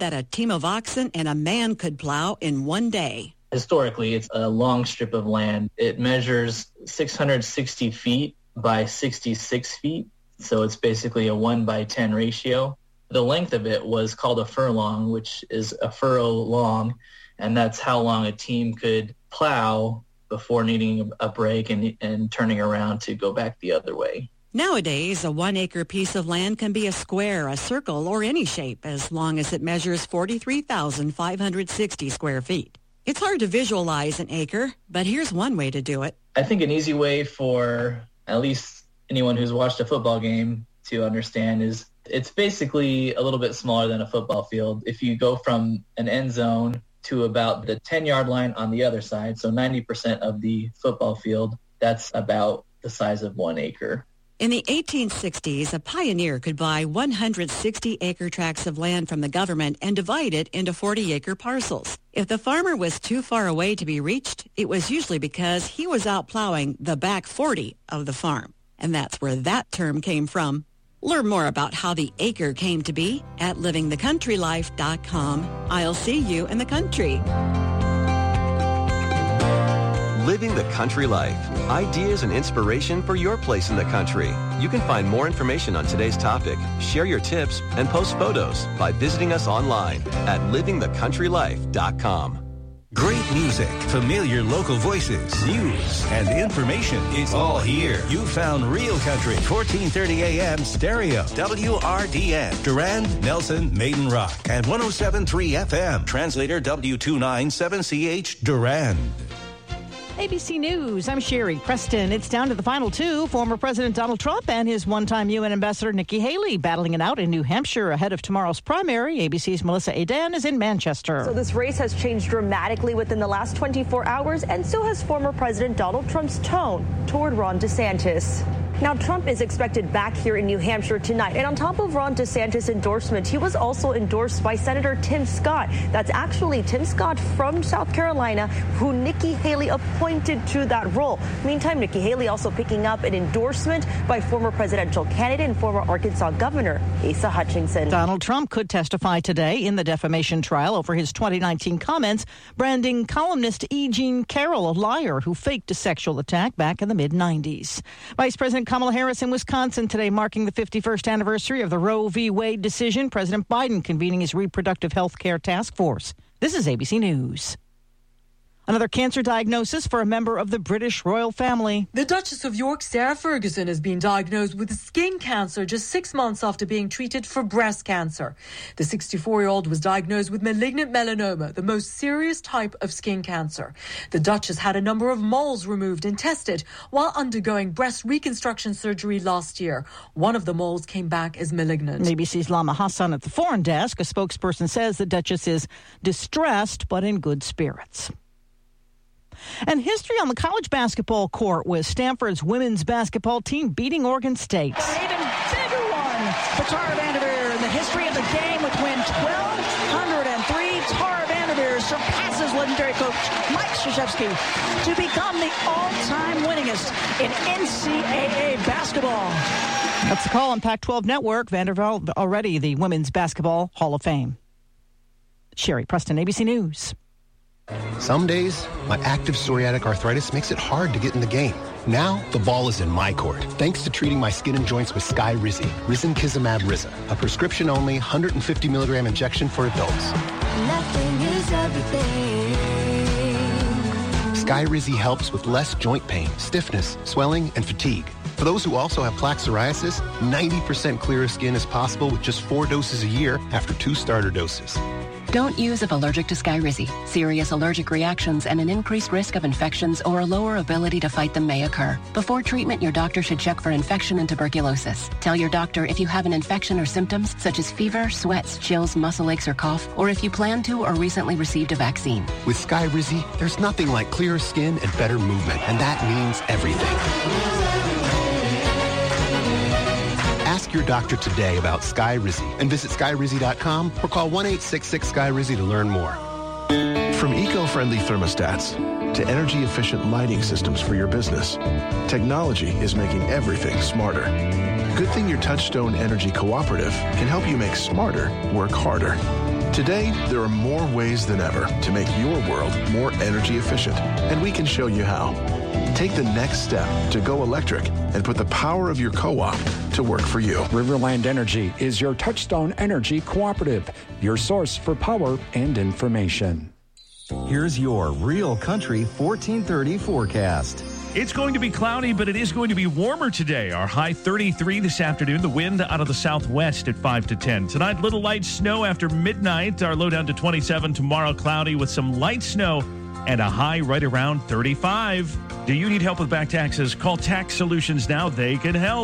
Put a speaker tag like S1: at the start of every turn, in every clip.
S1: that a team of oxen and a man could plow in one day.
S2: Historically, it's a long strip of land. It measures 660 feet by 66 feet, so it's basically a 1:10 ratio. The length of it was called a furlong, which is a furrow long, and that's how long a team could plow before needing a break and turning around to go back the other way.
S1: Nowadays, a 1 acre piece of land can be a square, a circle, or any shape as long as it measures 43,560 square feet. It's hard to visualize an acre, but here's one way to do it.
S2: I think an easy way for at least anyone who's watched a football game to understand is it's basically a little bit smaller than a football field. If you go from an end zone to about the 10-yard line on the other side, so 90% of the football field, that's about the size of 1 acre.
S1: In the 1860s, a pioneer could buy 160-acre tracts of land from the government and divide it into 40-acre parcels. If the farmer was too far away to be reached, it was usually because he was out plowing the back 40 of the farm. And that's where that term came from. Learn more about how the acre came to be at livingthecountrylife.com. I'll see you in the country.
S3: Living the Country Life. Ideas and inspiration for your place in the country. You can find more information on today's topic, share your tips, and post photos by visiting us online at livingthecountrylife.com.
S4: Great music, familiar local voices, news, and information. It's all here. You found Real Country, 1430 AM stereo. WRDN, Durand, Nelson, Maiden Rock, and 107.3 FM. Translator W297CH, Durand.
S5: ABC News, I'm Sherry Preston. It's down to the final two. Former President Donald Trump and his one-time UN Ambassador Nikki Haley battling it out in New Hampshire ahead of tomorrow's primary. ABC's Melissa Adan is in Manchester.
S6: So this race has changed dramatically within the last 24 hours, and so has former President Donald Trump's tone toward Ron DeSantis. Now, Trump is expected back here in New Hampshire tonight. And on top of Ron DeSantis' endorsement, he was also endorsed by Senator Tim Scott. That's actually Tim Scott from South Carolina, who Nikki Haley appointed to that role. Meantime, Nikki Haley also picking up an endorsement by former presidential candidate and former Arkansas Governor Asa Hutchinson.
S5: Donald Trump could testify today in the defamation trial over his 2019 comments, branding columnist E. Jean Carroll a liar who faked a sexual attack back in the mid-90s. Vice President Kamala Harris in Wisconsin today, marking the 51st anniversary of the Roe v. Wade decision. President Biden convening his reproductive health care task force. This is ABC News. Another cancer diagnosis for a member of the British royal family.
S7: The Duchess of York, Sarah Ferguson, has been diagnosed with skin cancer just 6 months after being treated for breast cancer. The 64-year-old was diagnosed with malignant melanoma, the most serious type of skin cancer. The Duchess had a number of moles removed and tested while undergoing breast reconstruction surgery last year. One of the moles came back as malignant.
S5: ABC's Lama Hassan at the foreign desk. A spokesperson says the Duchess is distressed but in good spirits. And history on the college basketball court with Stanford's women's basketball team beating Oregon State.
S8: An even bigger one for Tara Vanderveer in the history of the game with win 1,203. Tara Vanderveer surpasses legendary coach Mike Krzyzewski to become the all-time winningest in NCAA basketball.
S5: That's the call on Pac-12 Network. Vanderbilt already the Women's Basketball Hall of Fame. Sherry Preston, ABC News.
S9: Some days, my active psoriatic arthritis makes it hard to get in the game. Now, the ball is in my court, thanks to treating my skin and joints with Skyrizi, Risankizumab Riza, a prescription-only 150-milligram injection for adults.
S10: Nothing is everything.
S9: Skyrizi helps with less joint pain, stiffness, swelling, and fatigue. For those who also have plaque psoriasis, 90% clearer skin is possible with just 4 doses a year after 2 starter doses.
S11: Don't use if allergic to Skyrizi. Serious allergic reactions and an increased risk of infections or a lower ability to fight them may occur. Before treatment, your doctor should check for infection and tuberculosis. Tell your doctor if you have an infection or symptoms such as fever, sweats, chills, muscle aches, or cough, or if you plan to or recently received a vaccine.
S9: With Skyrizi, there's nothing like clearer skin and better movement, and that means everything. Ask your doctor today about Skyrizi and visit Skyrizi.com or call 1-866-SKYRIZI to learn more.
S12: From eco-friendly thermostats to energy-efficient lighting systems for your business, technology is making everything smarter. Good thing your Touchstone Energy Cooperative can help you make smarter work harder. Today, there are more ways than ever to make your world more energy efficient, and we can show you how. Take the next step to go electric and put the power of your co-op to work for you.
S13: Riverland Energy is your Touchstone Energy cooperative, your source for power and information.
S14: Here's your Real Country 1430 forecast.
S15: It's going to be cloudy, but it is going to be warmer today. Our high 33 this afternoon. The wind out of the southwest at 5 to 10. Tonight, little light snow after midnight. Our low down to 27. Tomorrow, cloudy with some light snow and a high right around 35. Do you need help with back taxes? Call Tax Solutions now. They can help.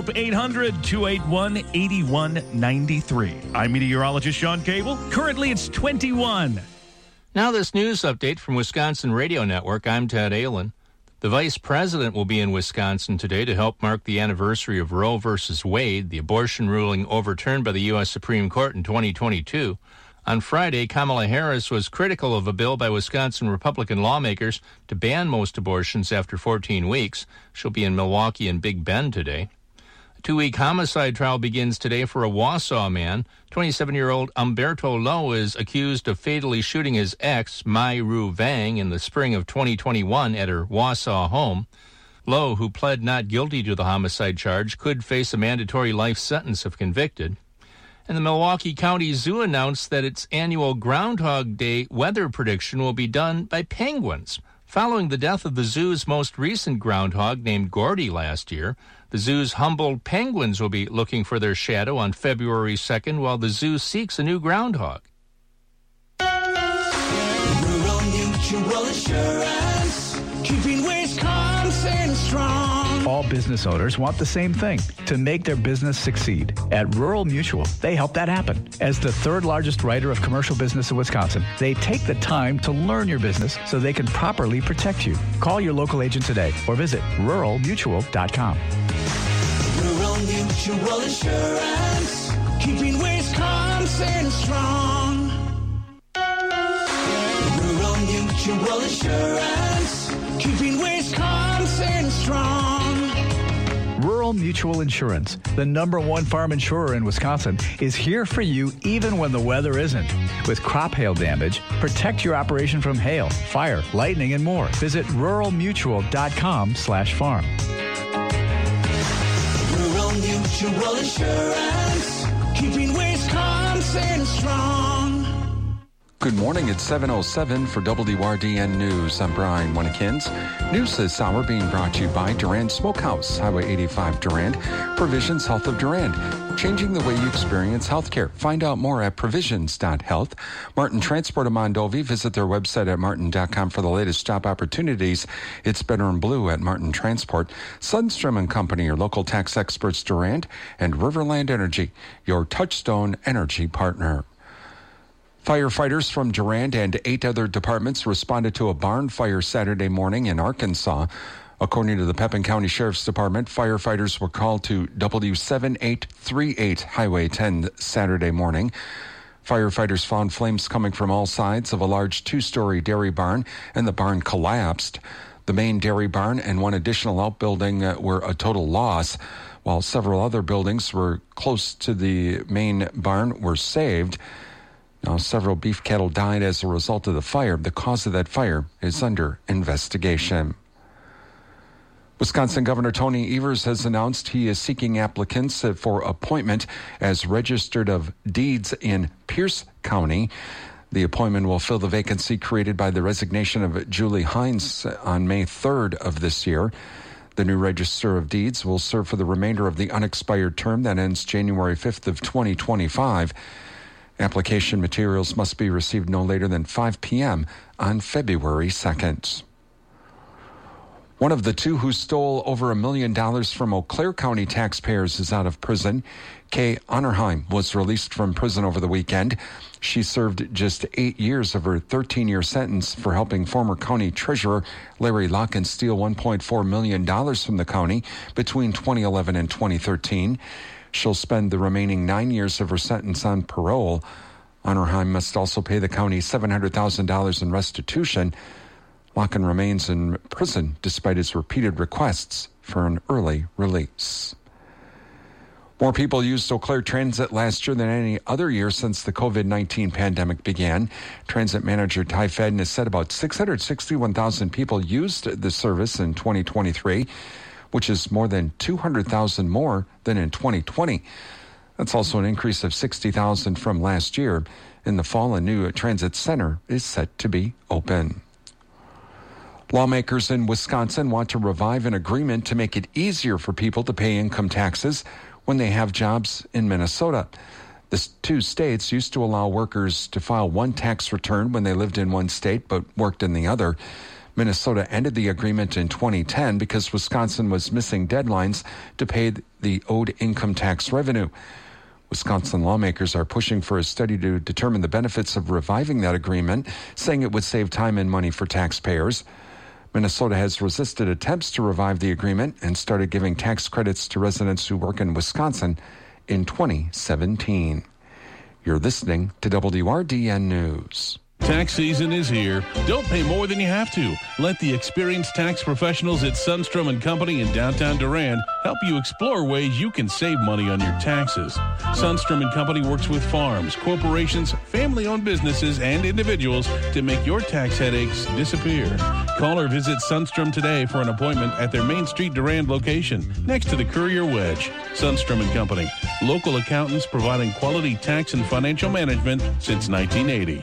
S15: 800-281-8193. I'm meteorologist Sean Cable. Currently, it's 21.
S16: Now this news update from Wisconsin Radio Network. I'm Ted Ahlin. The vice president will be in Wisconsin today to help mark the anniversary of Roe v. Wade, the abortion ruling overturned by the U.S. Supreme Court in 2022. On Friday, Kamala Harris was critical of a bill by Wisconsin Republican lawmakers to ban most abortions after 14 weeks. She'll be in Milwaukee and Big Bend today. A 2-week homicide trial begins today for a Wausau man. 27-year-old Umberto Lowe is accused of fatally shooting his ex, Mai Ru Vang, in the spring of 2021 at her Wausau home. Lowe, who pled not guilty to the homicide charge, could face a mandatory life sentence if convicted. And the Milwaukee County Zoo announced that its annual Groundhog Day weather prediction will be done by penguins. Following the death of the zoo's most recent groundhog named Gordy last year, the zoo's humboldt penguins will be looking for their shadow on February 2nd while the zoo seeks a new groundhog.
S17: Rural Mutual Insurance, keeping Wisconsin strong.
S18: All business owners want the same thing, to make their business succeed. At Rural Mutual, they help that happen. As the third largest writer of commercial business in Wisconsin, they take the time to learn your business so they can properly protect you. Call your local agent today or visit ruralmutual.com.
S17: Rural Mutual Insurance, keeping Wisconsin strong. Rural Mutual Insurance, keeping Wisconsin strong.
S18: Rural Mutual Insurance, the #1 farm insurer in Wisconsin, is here for you even when the weather isn't. With crop hail damage, protect your operation from hail, fire, lightning, and more. Visit ruralmutual.com/farm.
S17: Rural Mutual Insurance, keeping Wisconsin strong.
S19: Good morning, it's 7:07 for WRDN News. I'm Brian Winnekins. News this hour being brought to you by Durand Smokehouse, Highway 85 Durand, Provisions Health of Durand, changing the way you experience healthcare. Find out more at provisions.health. Martin Transport of Mondovi, visit their website at martin.com for the latest job opportunities. It's better in blue at Martin Transport. Sundstrom & Company, your local tax experts Durand, and Riverland Energy, your Touchstone Energy partner. Firefighters from Durand and 8 other departments responded to a barn fire Saturday morning in Arkansas. According to the Pepin County Sheriff's Department, firefighters were called to W7838 Highway 10 Saturday morning. Firefighters found flames coming from all sides of a large 2-story dairy barn, and the barn collapsed. The main dairy barn and one additional outbuilding were a total loss, while several other buildings were close to the main barn were saved. Now, several beef cattle died as a result of the fire. The cause of that fire is under investigation. Wisconsin Governor Tony Evers has announced he is seeking applicants for appointment as registered of deeds in Pierce County. The appointment will fill the vacancy created by the resignation of Julie Hines on May 3rd of this year. The new Register of Deeds will serve for the remainder of the unexpired term that ends January 5th of 2025. Application materials must be received no later than 5 p.m. on February 2nd. One of the 2 who stole over $1 million from Eau Claire County taxpayers is out of prison. Kay Onnerheim was released from prison over the weekend. She served just 8 years of her 13-year sentence for helping former county treasurer Larry Locken steal $1.4 million from the county between 2011 and 2013. She'll spend the remaining 9 years of her sentence on parole. Onnerheim must also pay the county $700,000 in restitution. Locken remains in prison despite his repeated requests for an early release. More people used Eau Claire Transit last year than any other year since the COVID-19 pandemic began. Transit manager Ty Fadden has said about 661,000 people used the service in 2023, which is more than 200,000 more than in 2020. That's also an increase of 60,000 from last year. In the fall, a new transit center is set to be open. Lawmakers in Wisconsin want to revive an agreement to make it easier for people to pay income taxes when they have jobs in Minnesota. The two states used to allow workers to file one tax return when they lived in one state but worked in the other. Minnesota ended the agreement in 2010 because Wisconsin was missing deadlines to pay the owed income tax revenue. Wisconsin lawmakers are pushing for a study to determine the benefits of reviving that agreement, saying it would save time and money for taxpayers. Minnesota has resisted attempts to revive the agreement and started giving tax credits to residents who work in Wisconsin in 2017. You're listening to WRDN News.
S20: Tax season is here. Don't pay more than you have to. Let the experienced tax professionals at Sundstrom & Company in downtown Durand help you explore ways you can save money on your taxes. Sundstrom & Company works with farms, corporations, family-owned businesses, and individuals to make your tax headaches disappear. Call or visit Sundstrom today for an appointment at their Main Street Durand location next to the Courier Wedge. Sundstrom & Company, local accountants providing quality tax and financial management since 1980.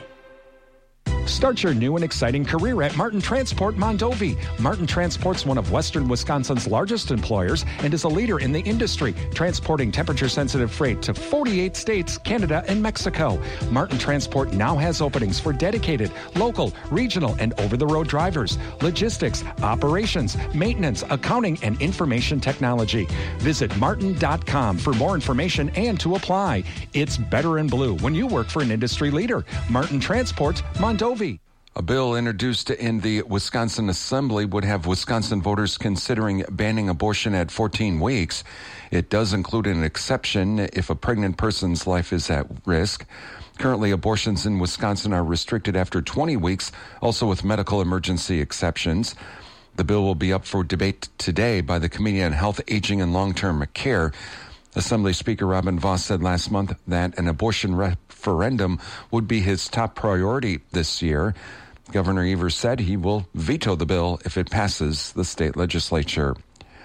S13: Start your new and exciting career at Martin Transport Mondovi. Martin Transport's one of Western Wisconsin's largest employers and is a leader in the industry, transporting temperature-sensitive freight to 48 states, Canada, and Mexico. Martin Transport now has openings for dedicated, local, regional, and over-the-road drivers, logistics, operations, maintenance, accounting, and information technology. Visit martin.com for more information and to apply. It's better in blue when you work for an industry leader. Martin Transport Mondovi.
S19: A bill introduced in the Wisconsin Assembly would have Wisconsin voters considering banning abortion at 14 weeks. It does include an exception if a pregnant person's life is at risk. Currently, abortions in Wisconsin are restricted after 20 weeks, also with medical emergency exceptions. The bill will be up for debate today by the Committee on Health, Aging, and Long-Term Care. Assembly Speaker Robin Vos said last month that an abortion referendum would be his top priority this year. Governor Evers said he will veto the bill if it passes the state legislature.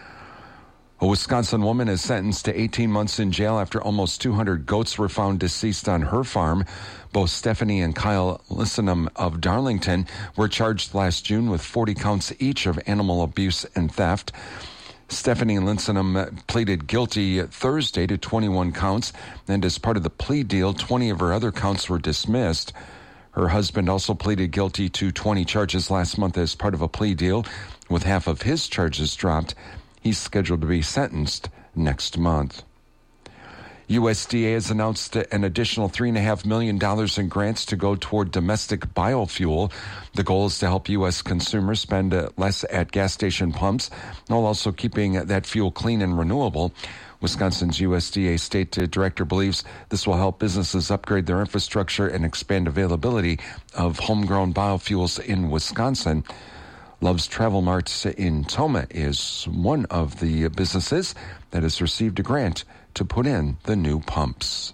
S19: A Wisconsin woman is sentenced to 18 months in jail after almost 200 goats were found deceased on her farm. Both Stephanie and Kyle Lissenham of Darlington were charged last June with 40 counts each of animal abuse and theft. Stephanie Linsenham pleaded guilty Thursday to 21 counts, and as part of the plea deal, 20 of her other counts were dismissed. Her husband also pleaded guilty to 20 charges last month as part of a plea deal, with half of his charges dropped. He's scheduled to be sentenced next month. USDA has announced an additional $3.5 million in grants to go toward domestic biofuel. The goal is to help U.S. consumers spend less at gas station pumps, while also keeping that fuel clean and renewable. Wisconsin's USDA state director believes this will help businesses upgrade their infrastructure and expand availability of homegrown biofuels in Wisconsin. Love's Travel Mart in Toma is one of the businesses that has received a grant to put in the new pumps.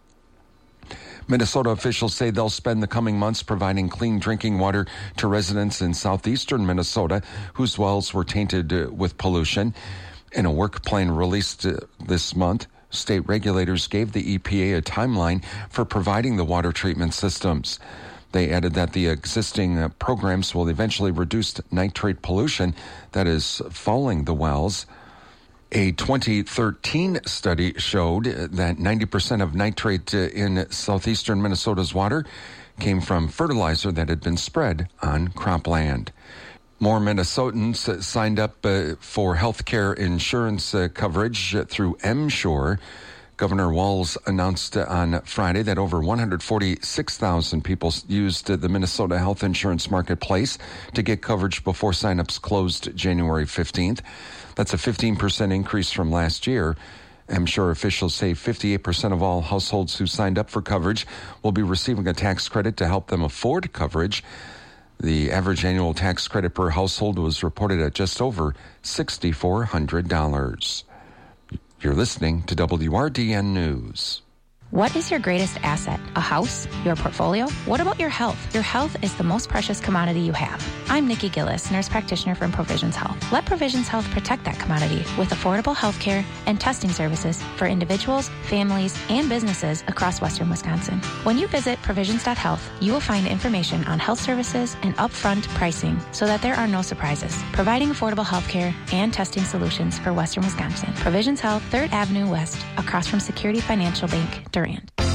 S19: Minnesota officials say they'll spend the coming months providing clean drinking water to residents in southeastern Minnesota whose wells were tainted with pollution. In a work plan released this month, state regulators gave the EPA a timeline for providing the water treatment systems. They added that the existing programs will eventually reduce nitrate pollution that is fouling the wells. A 2013 study showed that 90% of nitrate in southeastern Minnesota's water came from fertilizer that had been spread on cropland. More Minnesotans signed up for health care insurance coverage through M-Sure. Governor Walz announced on Friday that over 146,000 people used the Minnesota health insurance marketplace to get coverage before signups closed January 15th. That's a 15% increase from last year. M-Sure officials say 58% of all households who signed up for coverage will be receiving a tax credit to help them afford coverage. The average annual tax credit per household was reported at just over $6,400. You're listening to WRDN News.
S21: What is your greatest asset? A house? Your portfolio? What about your health? Your health is the most precious commodity you have. I'm Nikki Gillis, nurse practitioner from Provisions Health. Let Provisions Health protect that commodity with affordable health care and testing services for individuals, families, and businesses across Western Wisconsin. When you visit provisions.health, you will find information on health services and upfront pricing so that there are no surprises. Providing affordable health care and testing solutions for Western Wisconsin. Provisions Health, 3rd Avenue West, across from Security Financial Bank, Durand.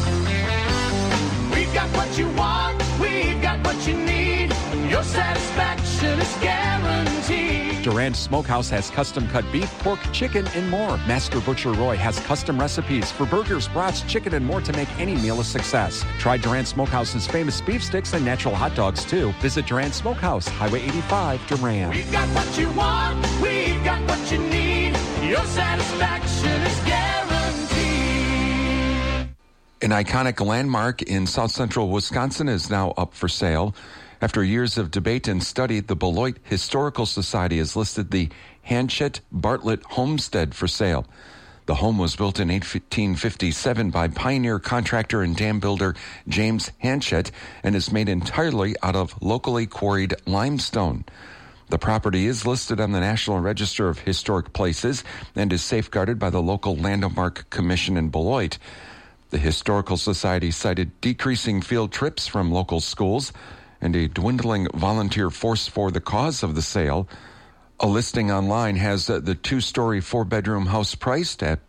S17: We've got what you want, we've got what you need. Your satisfaction is guaranteed.
S19: Durand Smokehouse has custom-cut beef, pork, chicken, and more. Master Butcher Roy has custom recipes for burgers, brats, chicken, and more to make any meal a success. Try Durand Smokehouse's famous beef sticks and natural hot dogs, too. Visit Durand Smokehouse, Highway 85, Durand.
S17: We've got what you want, we've got what you need. Your satisfaction is guaranteed.
S19: An iconic landmark in south central Wisconsin is now up for sale. After years of debate and study, the Beloit Historical Society has listed the Hanchett Bartlett Homestead for sale. The home was built in 1857 by pioneer contractor and dam builder James Hanchett and is made entirely out of locally quarried limestone. The property is listed on the National Register of Historic Places and is safeguarded by the local Landmark Commission in Beloit. The Historical Society cited decreasing field trips from local schools and a dwindling volunteer force for the cause of the sale. A listing online has the two-story, four-bedroom house priced at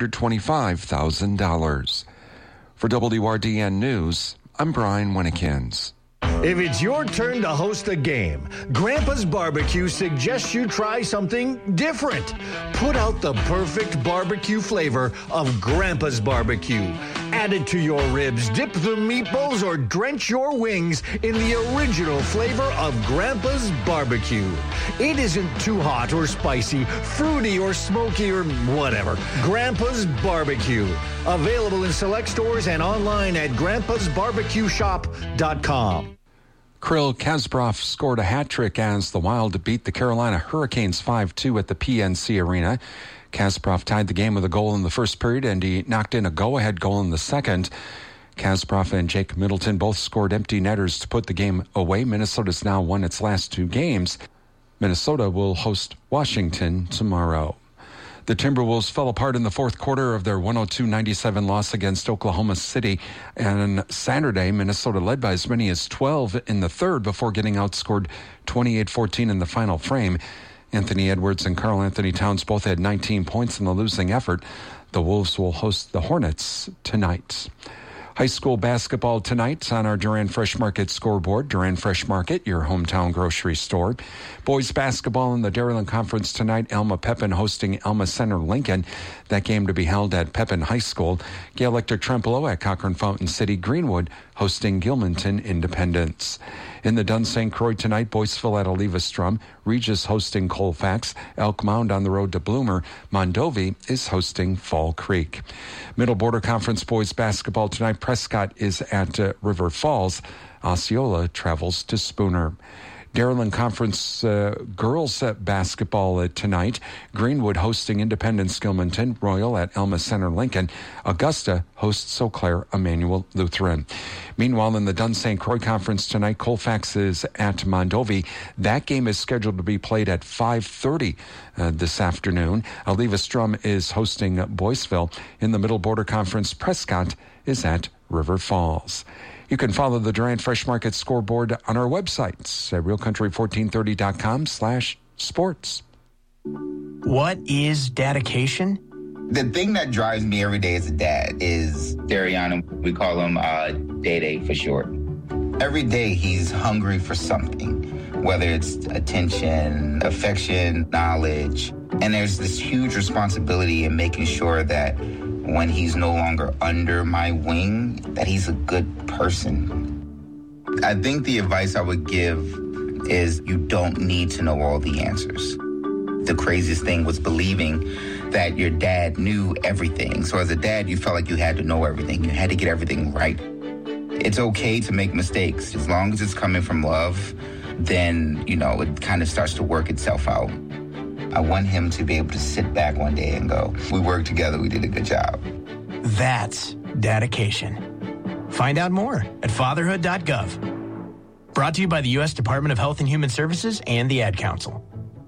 S19: $225,000. For WRDN News, I'm Brian Winnekins.
S22: If it's your turn to host a game, Grandpa's Barbecue suggests you try something different. Put out the perfect barbecue flavor of Grandpa's Barbecue. Add it to your ribs, dip the meatballs, or drench your wings in the original flavor of Grandpa's Barbecue. It isn't too hot or spicy, fruity or smoky or whatever. Grandpa's Barbecue. Available in select stores and online at grandpasbarbecueshop.com.
S19: Kirill Kasparov scored a hat trick as the Wild beat the Carolina Hurricanes 5-2 at the PNC Arena. Kasparov tied the game with a goal in the first period, and he knocked in a go-ahead goal in the second. Kasparov and Jake Middleton both scored empty netters to put the game away. Minnesota's now won its last two games. Minnesota will host Washington tomorrow. The Timberwolves fell apart in the fourth quarter of their 102-97 loss against Oklahoma City. And on Saturday, Minnesota led by as many as 12 in the third before getting outscored 28-14 in the final frame. Anthony Edwards and Karl Anthony Towns both had 19 points in the losing effort. The Wolves will host the Hornets tonight. High school basketball tonight on our Durand Fresh Market scoreboard. Durand Fresh Market, your hometown grocery store. Boys basketball in the Dairyland Conference tonight. Alma Pepin hosting Alma Center Lincoln. That game to be held at Pepin High School. Gale Electric Trempealeau at Cochrane Fountain City. Greenwood hosting Gilmanton Independence. In the Dunn St. Croix tonight, Boyceville at Olivestrom. Regis hosting Colfax. Elk Mound on the road to Bloomer. Mondovi is hosting Fall Creek. Middle Border Conference boys basketball tonight. Prescott is at River Falls. Osceola travels to Spooner. Dairyland Conference girls basketball tonight. Greenwood hosting Independence Gilmanton. Royal at Alma Center Lincoln. Augusta hosts Eau Claire Emmanuel Lutheran. Meanwhile, in the Dunn St. Croix Conference tonight, Colfax is at Mondovi. That game is scheduled to be played at 5:30 this afternoon. Olivestrom is hosting Boyceville. In the Middle Border Conference, Prescott is at River Falls. You can follow the Durand Fresh Market scoreboard on our websites at realcountry1430.com/sports.
S23: What is dedication?
S24: The thing that drives me every day as a dad is Darian. We call him Day for short. Every day he's hungry for something, whether it's attention, affection, knowledge. And there's this huge responsibility in making sure that when he's no longer under my wing, that he's a good person. I think the advice I would give is you don't need to know all the answers. The craziest thing was believing that your dad knew everything. So as a dad, you felt like you had to know everything. You had to get everything right. It's okay to make mistakes. As long as it's coming from love, then, it kind of starts to work itself out. I want him to be able to sit back one day and go, we worked together, we did a good job.
S23: That's dedication. Find out more at fatherhood.gov. Brought to you by the U.S. Department of Health and Human Services and the Ad Council.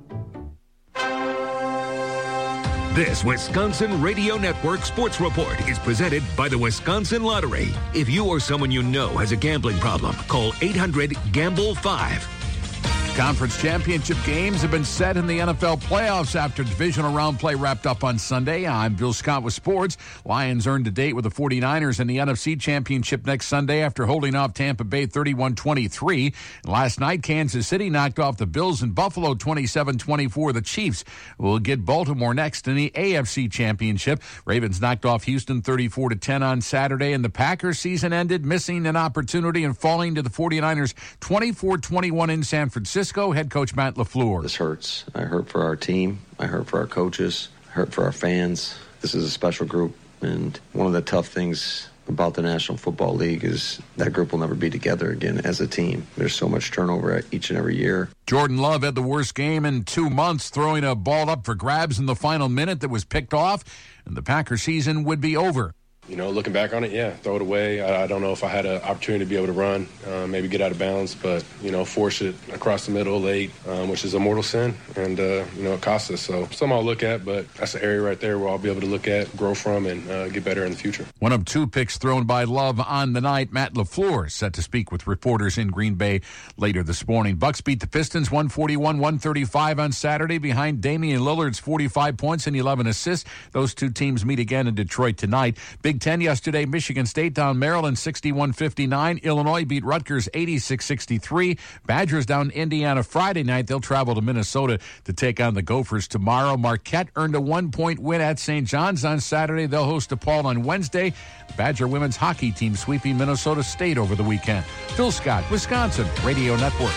S1: This Wisconsin Radio Network Sports Report is presented by the Wisconsin Lottery. If you or someone you know has a gambling problem, call 800-GAMBLE-5.
S2: Conference championship games have been set in the NFL playoffs after divisional round play wrapped up on Sunday. I'm Bill Scott with sports. Lions earned a date with the 49ers in the NFC Championship next Sunday after holding off Tampa Bay 31-23. Last night, Kansas City knocked off the Bills in Buffalo 27-24. The Chiefs will get Baltimore next in the AFC Championship. Ravens knocked off Houston 34-10 on Saturday, and the Packers season ended missing an opportunity and falling to the 49ers 24-21 in San Francisco. Head coach Matt LaFleur.
S3: This hurts. I hurt for our team. I hurt for our coaches. I hurt for our fans. This is a special group, and one of the tough things about the National Football League is that group will never be together again as a team. There's so much turnover each and every year.
S2: Jordan Love had the worst game in 2 months, throwing a ball up for grabs in the final minute that was picked off, and the Packer season would be over.
S4: You know, looking back on it, yeah, throw it away. I don't know if I had an opportunity to be able to run, maybe get out of bounds, but, you know, force it across the middle late, which is a mortal sin, and, you know, it costs us. So something I'll look at, but that's an area right there where I'll be able to look at, grow from, and get better in the future.
S2: One of 2 picks thrown by Love on the night. Matt LaFleur set to speak with reporters in Green Bay later this morning. Bucks beat the Pistons 141-135 on Saturday behind Damian Lillard's 45 points and 11 assists. Those 2 teams meet again in Detroit tonight. Big Ten yesterday, Michigan State down Maryland 61-59. Illinois beat Rutgers 86-63. Badgers down Indiana Friday night. They'll travel to Minnesota to take on the Gophers tomorrow. Marquette earned a 1-point win at St. John's on Saturday. They'll host DePaul on Wednesday. The Badger women's hockey team sweeping Minnesota State over the weekend. Phil Scott, Wisconsin Radio Network.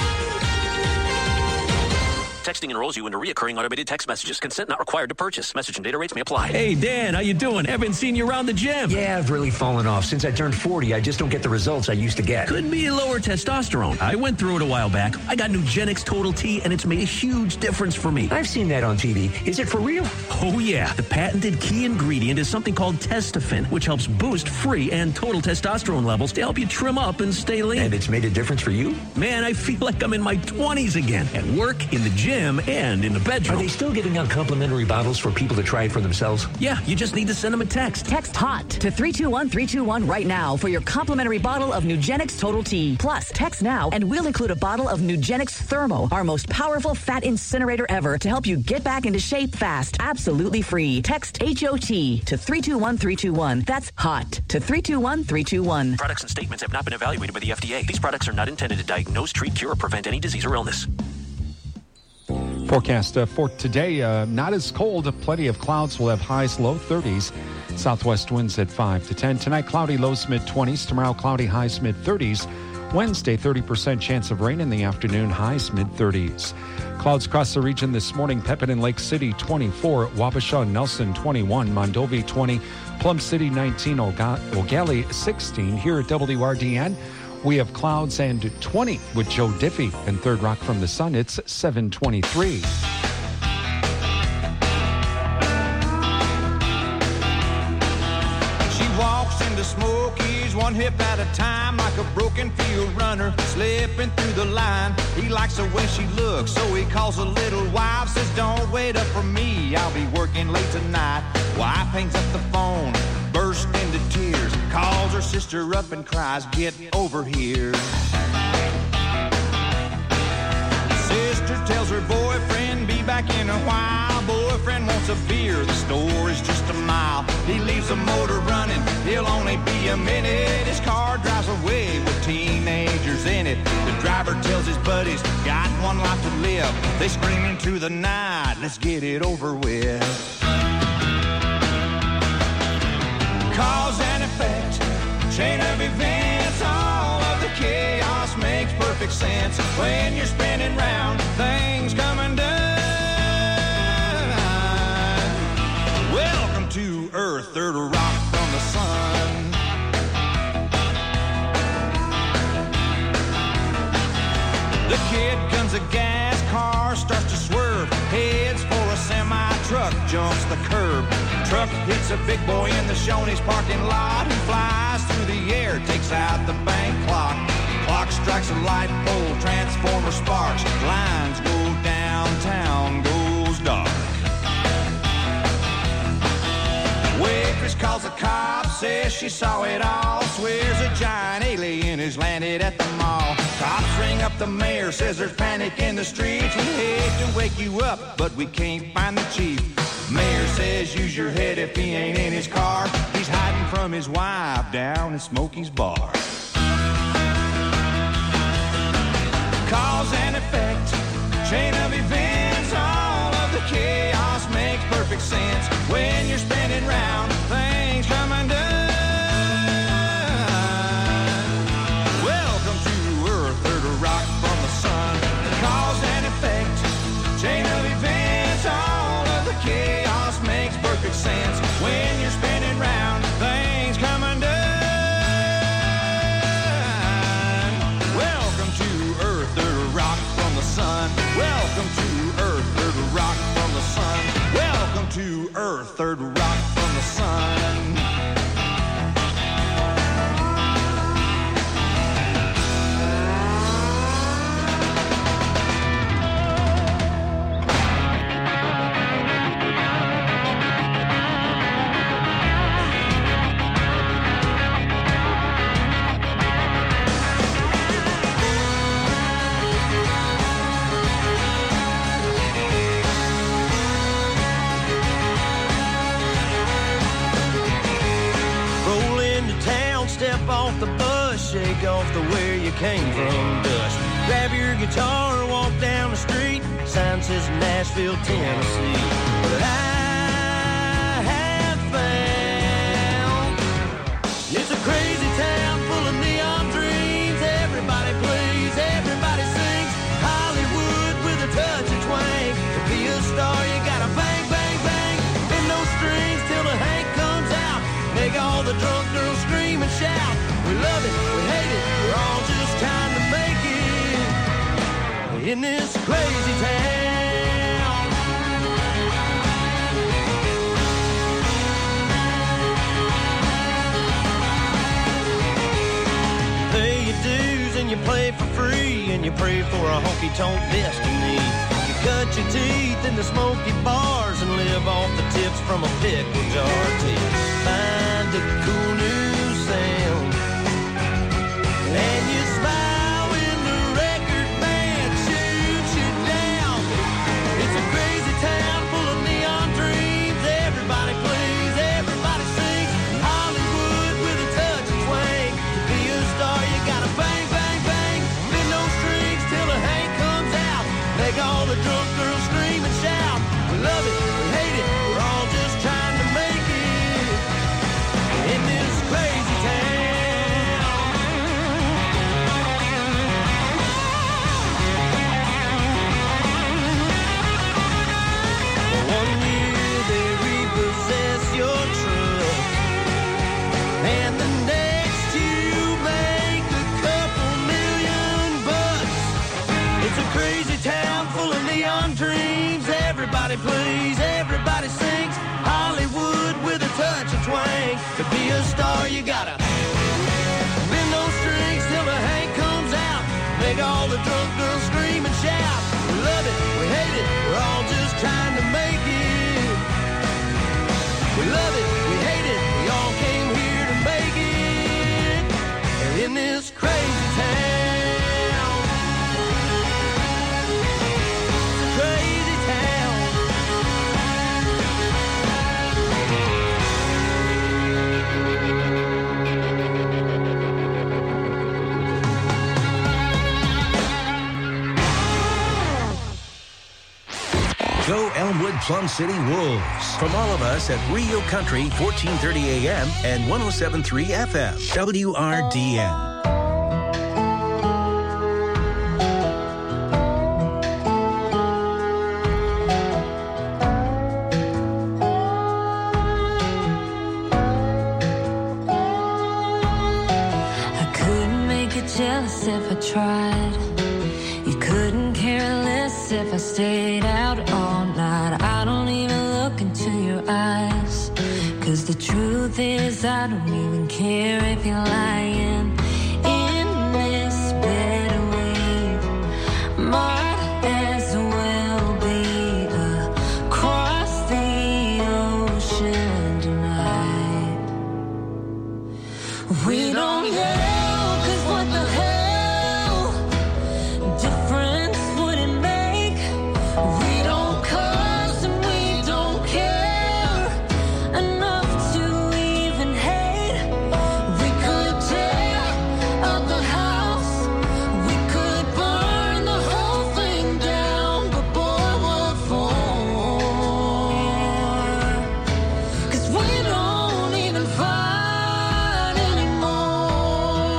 S25: Texting enrolls you into reoccurring automated text messages. Consent not required to purchase. Message and data rates may apply.
S26: Hey, Dan, how you doing? Haven't seen you around the gym.
S27: Yeah, I've really fallen off. Since I turned 40, I just don't get the results I used to get.
S26: Could be lower testosterone. I went through it a while back. I got Nugenix Total T, and it's made a huge difference for me.
S27: I've seen that on TV. Is it for real?
S26: Oh, yeah. The patented key ingredient is something called Testofen, which helps boost free and total testosterone levels to help you trim up and stay lean.
S27: And it's made a difference for you?
S26: Man, I feel like I'm in my 20s again. At work, in the gym, and in the bedroom.
S27: Are they still giving out complimentary bottles for people to try it for themselves?
S26: Yeah, you just need to send them a text.
S28: Text HOT to 321-321 right now for your complimentary bottle of Nugenix Total T. Plus, text now and we'll include a bottle of Nugenix Thermo, our most powerful fat incinerator ever, to help you get back into shape fast. Absolutely free. Text HOT to 321-321. That's HOT to 321-321.
S25: Products and statements have not been evaluated by the FDA. These products are not intended to diagnose, treat, cure, or prevent any disease or illness.
S13: Forecast for today, not as cold. Plenty of clouds. We'll have highs low 30s. Southwest winds at 5 to 10. Tonight, cloudy lows mid-20s. Tomorrow, cloudy highs mid-30s. Wednesday, 30% chance of rain in the afternoon. Highs mid-30s. Clouds across the region this morning. Pepin and Lake City, 24. Wabasha and Nelson, 21. Mondovi, 20. Plum City, 19. Ogali, 16. Here at WRDN, we have clouds and 20 with Joe Diffie and Third Rock from the Sun. It's 7:23.
S17: She walks into Smokies one hip at a time like a broken field runner slipping through the line. He likes the way she looks, so he calls a little wife, says don't wait up for me, I'll be working late tonight. Wife hangs up the phone, bursts into tears, calls her sister up and cries, get over here. Sister tells her boyfriend, be back in a while. Boyfriend wants a beer, the store is just a mile. He leaves the motor running, he'll only be a minute. His car drives away with teenagers in it. The driver tells his buddies, got one life to live. They scream into the night, let's get it over with. Cause and effect, chain of events, all of the chaos makes perfect sense. When you're spinning round, things come undone. Welcome to Earth, Third Rock from the Sun. The kid guns a gas, car starts to swerve, heads It's a big boy in the Shoney's parking lot who flies through the air, takes out the bank clock. Clock strikes a light pole, transformer sparks, lines go downtown, goes dark. Waitress calls the cops, says she saw it all, swears a giant alien has landed at the mall. Cops ring up the mayor, says there's panic in the streets. We hate to wake you up, but we can't find the chief. Mayor says use your head if he ain't in his car. He's hiding from his wife down in Smokey's bar. Cause and effect, chain of events, all of the chaos makes perfect sense. When you're spinning round, things come undone. Welcome to Earth, or to rock from the sun. Cause and effect, chain of events, all of the chaos makes perfect sense. When you're spinning round, things come undone. Welcome to Earth, or to rock from the sun. Welcome to Earth, or to rock from the sun. Welcome to Earth, third rock from the sun. Off the bus, shake off the where you came from dust. Grab your guitar, walk down the street. Sign says Nashville, Tennessee. But I have found it's a crazy town full of neon dreams. Everybody plays, everybody sings. Hollywood with a touch of twang. To be a star, you gotta bang, bang, bang. Bend those strings till the Hank comes out. Make all the drunk girls scream and shout. We love it, we hate it, we're all just trying to make it in this crazy town. Pay your dues and you play for free, and you pray for a honky-tonk destiny. You cut your teeth in the smoky bars and live off the tips from a pickle jar till find a cool new sound. And you smile when the record band shoots you down. It's a crazy town full of neon dreams. Everybody plays, everybody sings. Hollywood with a touch of twang. To be a star, you gotta bang, bang, bang. Bend those strings till the Hank comes out. Make all the drunk girls scream and shout. We love it, we hate it, we're all just trying to make it in this crazy town. One year they repossess your truck, and the next you make a couple $1,000,000. It's a crazy town full of neon dreams. Everybody plays, everybody sings. Hollywood with a touch of twang. To be a star, you gotta bend those strings till the Hank comes out. Make all the drunk girls scream and shout. We love it, we hate it, we're all just trying to make it. We love it, we hate it, we all came here to make it in this crazy town. Crazy town.
S5: Go Elmwood Plum City Wolves. From all of us at Rio Country, 1430 AM and 107.3 FM. WRDN.
S6: Jealous if I tried. You couldn't care less if I stayed out all night. I don't even look into your eyes, 'cause the truth is I don't even care if you're lying. In this bed we might as well be across the ocean tonight. We don't yell, 'cause what the hell difference would it make? We don't cuss and we don't care enough to even hate. We could tear up the house, we could burn the whole thing down, but boy, what for? 'Cause we don't even fight anymore.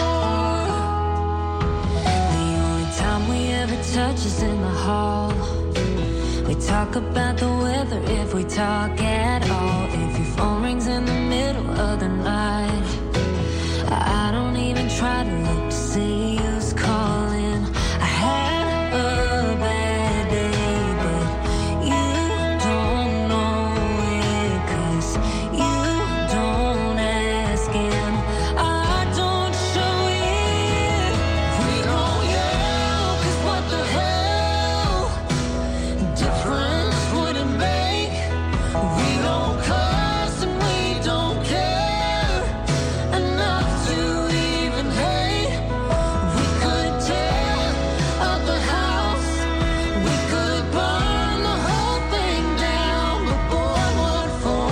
S6: The only time we ever touch is in the hall. We talk about the weather if we talk at all. If your phone rings in the middle of the night, I don't even try to look to see who's calling. I had a bad day, but you don't know it, 'cause you don't ask and I don't show it. We don't yell, 'cause what the hell difference would it make? We don't cuss and we don't care enough to even hate. We could tear up the house, we could burn the whole thing down, but boy, what for?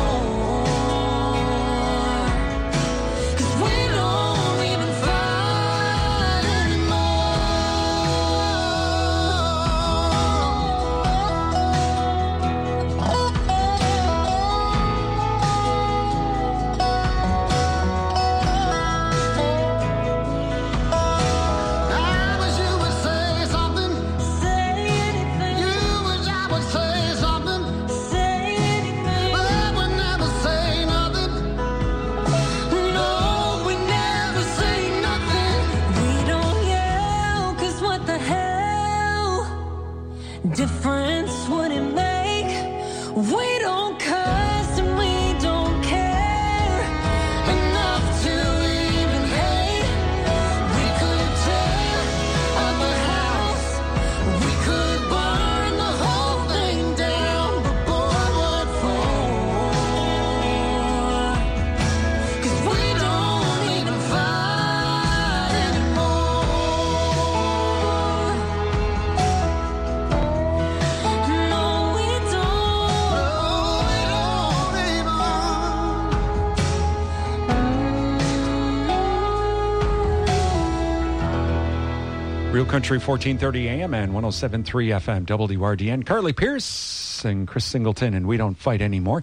S6: 'Cause we don't even fight I wish you would say something. Say anything. You wish I would say something. Say anything. But I would never say nothing. No, we never say nothing. We don't yell, 'cause what the hell difference would it make? We don't cuss and we don't care enough to even hate. We could tear up a house, we could burn the whole thing down, but boy, what for? 'Cause we don't even fight anymore. No, we
S13: Real Country 1430 AM and 107.3 FM WRDN. Carly Pierce and Chris Singleton, and We Don't Fight Anymore.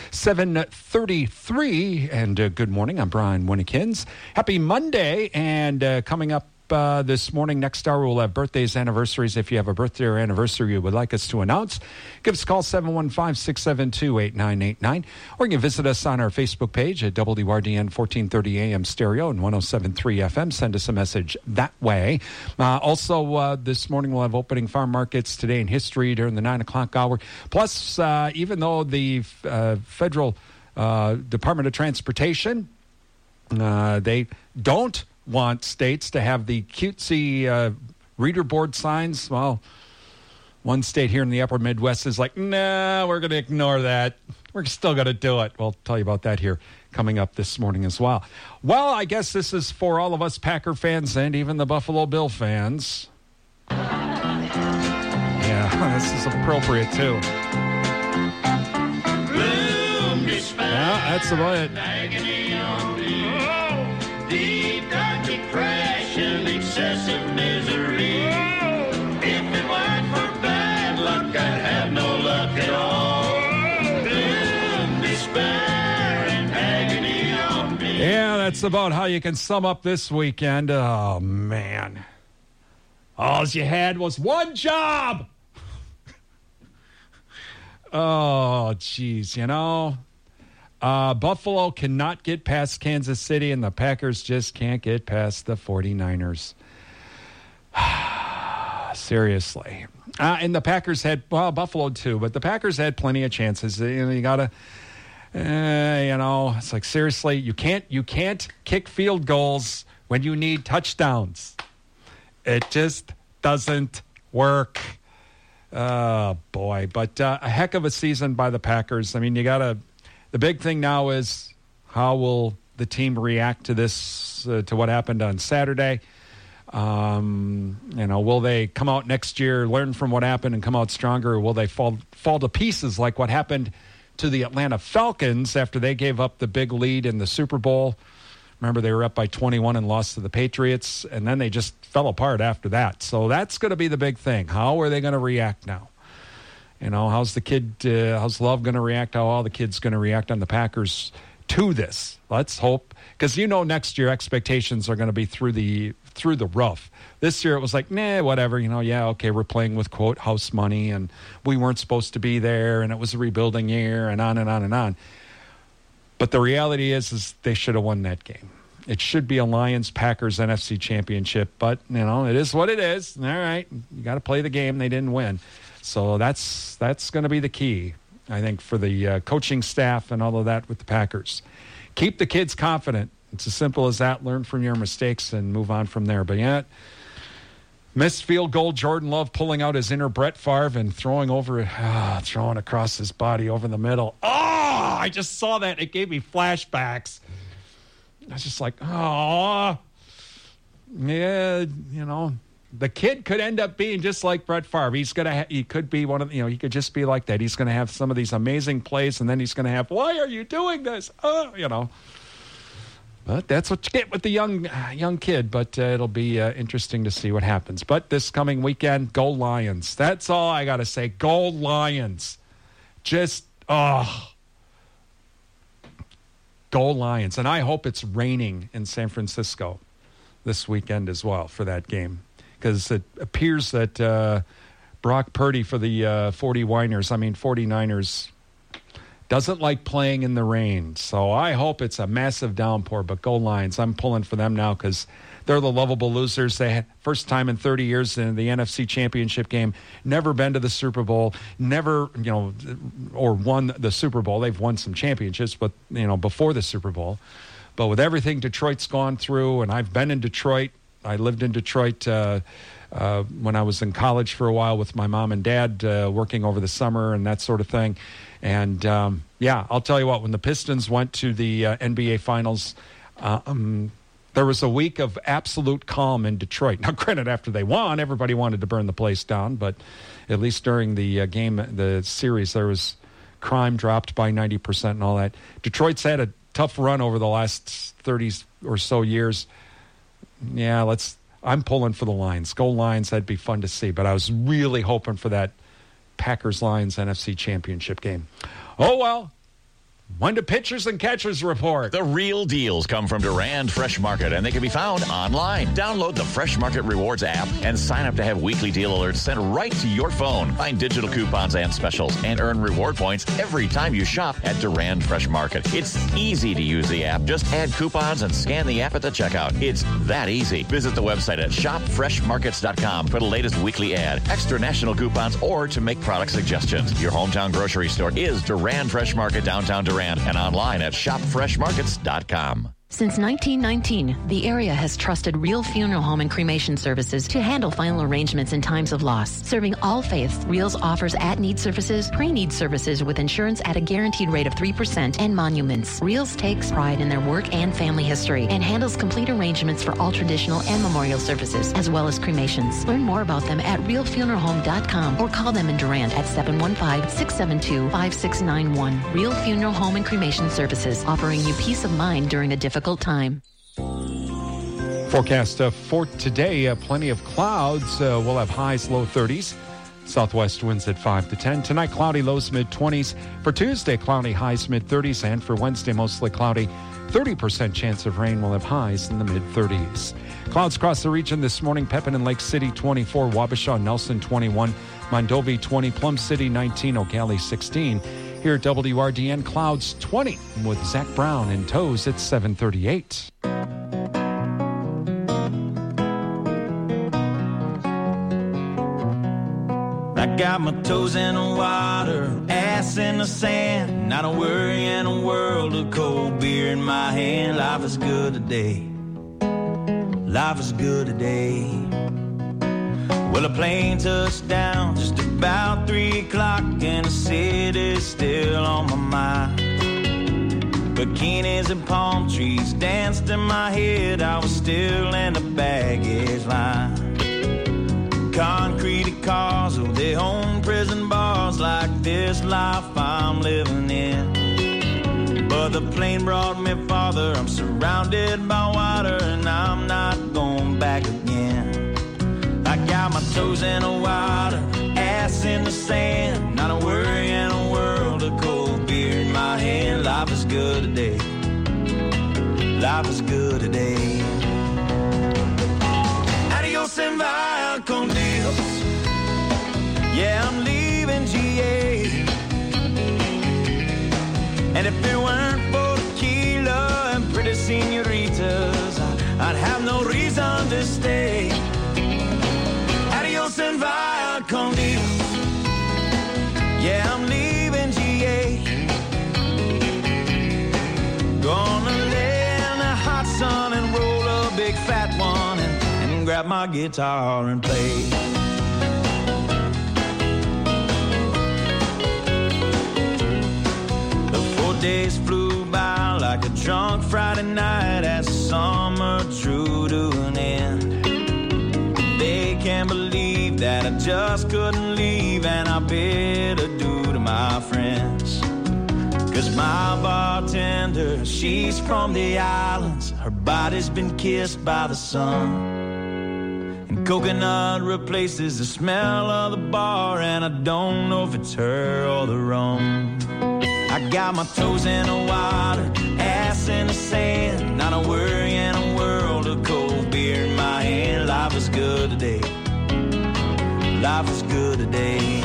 S13: 7:33, and good morning. I'm Brian Winnekins. Happy Monday, and coming up this morning, next hour, we'll have birthdays, anniversaries. If you have a birthday or anniversary you would like us to announce, give us a call, 715-672-8989, or you can visit us on our Facebook page at WRDN 1430 AM Stereo and 107.3 FM. Send us a message that way. Also, this morning we'll have opening farm markets today in history during the 9 o'clock hour. Plus, even though the Federal Department of Transportation, they don't want states to have the cutesy reader board signs. Well, one state here in the upper Midwest is like, nah, we're going to ignore that. We're still going to do it. We'll tell you about that here coming up this morning as well. Well, I guess this is for all of us Packer fans and even the Buffalo Bill fans. Yeah, this is appropriate too. Yeah, that's about it.
S7: Deep dark depression, excessive misery. If it weren't for bad luck, I'd have no luck at all. Gloom, despair, and agony on me.
S13: Yeah, that's about how you can sum up this weekend. Oh, man. All you had was one job. Oh, geez, you know. Buffalo cannot get past Kansas City, and the Packers just can't get past the 49ers. Seriously. And the Packers had, well, Buffalo too, but the Packers had plenty of chances. You know, you got to, It's like, seriously, you can't kick field goals when you need touchdowns. It just doesn't work. Oh, boy. But a heck of a season by the Packers. I mean, the big thing now is how will the team react to this, to what happened on Saturday? Will they come out next year, learn from what happened, and come out stronger? Or will they fall to pieces like what happened to the Atlanta Falcons after they gave up the big lead in the Super Bowl? Remember, they were up by 21 and lost to the Patriots, and then they just fell apart after that. So that's going to be the big thing. How are they going to react now? How's Love going to react? How all the kids going to react on the Packers to this? Let's hope, because next year expectations are going to be through the rough. This year it was like, whatever, okay, we're playing with, quote, house money, and we weren't supposed to be there, and it was a rebuilding year, and on and on and on. But the reality is they should have won that game. It should be a Lions-Packers NFC championship, but, it is what it is. All right, you got to play the game. They didn't win. So that's going to be the key, I think, for the coaching staff and all of that with the Packers. Keep the kids confident. It's as simple as that. Learn from your mistakes and move on from there. But yet, missed field goal, Jordan Love pulling out his inner Brett Favre and throwing across his body over the middle. Oh, I just saw that. It gave me flashbacks. I was just like, oh, yeah, the kid could end up being just like Brett Favre. He could be one of, he could just be like that. He's going to have some of these amazing plays, and then he's going to have, why are you doing this? But that's what you get with the young kid. But it'll be interesting to see what happens. But this coming weekend, go Lions. That's all I got to say. Go Lions. Go Lions. And I hope it's raining in San Francisco this weekend as well for that game. Because it appears that Brock Purdy for the 49ers, doesn't like playing in the rain. So I hope it's a massive downpour, but go Lions. I'm pulling for them now because they're the lovable losers. They had first time in 30 years in the NFC Championship game, never been to the Super Bowl, never, or won the Super Bowl. They've won some championships, but, before the Super Bowl. But with everything Detroit's gone through, and I've been in Detroit, I lived in Detroit when I was in college for a while with my mom and dad, working over the summer and that sort of thing. And, I'll tell you what, when the Pistons went to the NBA Finals, there was a week of absolute calm in Detroit. Now, granted, after they won, everybody wanted to burn the place down, but at least during the the series, there was crime dropped by 90% and all that. Detroit's had a tough run over the last 30 or so years. Yeah, I'm pulling for the Lions. Go Lions, that'd be fun to see. But I was really hoping for that Packers-Lions NFC Championship game. Oh, well. When do pitchers and catchers report?
S8: The real deals come from Durand Fresh Market, and they can be found online. Download the Fresh Market Rewards app and sign up to have weekly deal alerts sent right to your phone. Find digital coupons and specials and earn reward points every time you shop at Durand Fresh Market. It's easy to use the app. Just add coupons and scan the app at the checkout. It's that easy. Visit the website at shopfreshmarkets.com for the latest weekly ad, extra national coupons, or to make product suggestions. Your hometown grocery store is Durand Fresh Market, downtown Durand, and online at shopfreshmarkets.com.
S9: Since 1919, the area has trusted Real Funeral Home and Cremation Services to handle final arrangements in times of loss. Serving all faiths, Reals offers at-need services, pre-need services with insurance at a guaranteed rate of 3%, and monuments. Reals takes pride in their work and family history and handles complete arrangements for all traditional and memorial services, as well as cremations. Learn more about them at realfuneralhome.com or call them in Durand at 715-672-5691. Real Funeral Home and Cremation Services, offering you peace of mind during a difficult time.
S13: Forecast for today, plenty of clouds. We'll have highs, low 30s. Southwest winds at 5 to 10. Tonight, cloudy, lows, mid-20s. For Tuesday, cloudy, highs, mid-30s. And for Wednesday, mostly cloudy. 30% chance of rain. We'll have highs in the mid-30s. Clouds across the region this morning. Pepin and Lake City, 24. Wabasha, Nelson, 21. Mondovi, 20. Plum City, 19. O'Galley, 16. Here at WRDN, clouds 20 with Zach Brown and Toes at 7:38.
S17: I got my toes in the water. water, ass in the sand, not a worry in a world of cold beer in my hand. Life is good today. Life is good today. Well, a plane touched down just about 3 o'clock, and the city's still on my mind. Bikinis and palm trees danced in my head. I was still in the baggage line. Concrete cars, oh, they own prison bars like this life I'm living in. But the plane brought me farther. I'm surrounded by water, and I'm not going back again. I got my toes in the water, ass in the sand, not a worry in a world of cold beer in my hand. Life is good today. Life is good today. Adios and via con Dios. Yeah, I'm leaving GA. And if it weren't for tequila and pretty senoritas, I'd have no reason to stay. Adios and via con Dios. Yeah, I'm leaving GA. Gonna lay in the hot sun and roll a big fat one and grab my guitar and play. The 4 days flew by like a drunk Friday night as summer drew to an end. They can't believe that I just couldn't leave, and I bid adieu to my friends. 'Cause my bartender, she's from the islands. Her body's been kissed by the sun. And coconut replaces the smell of the bar, and I don't know if it's her or the rum. I got my toes in the water, ass in the sand, not a worry in a world of cold beer in my hand. Life is good today. Life is good today.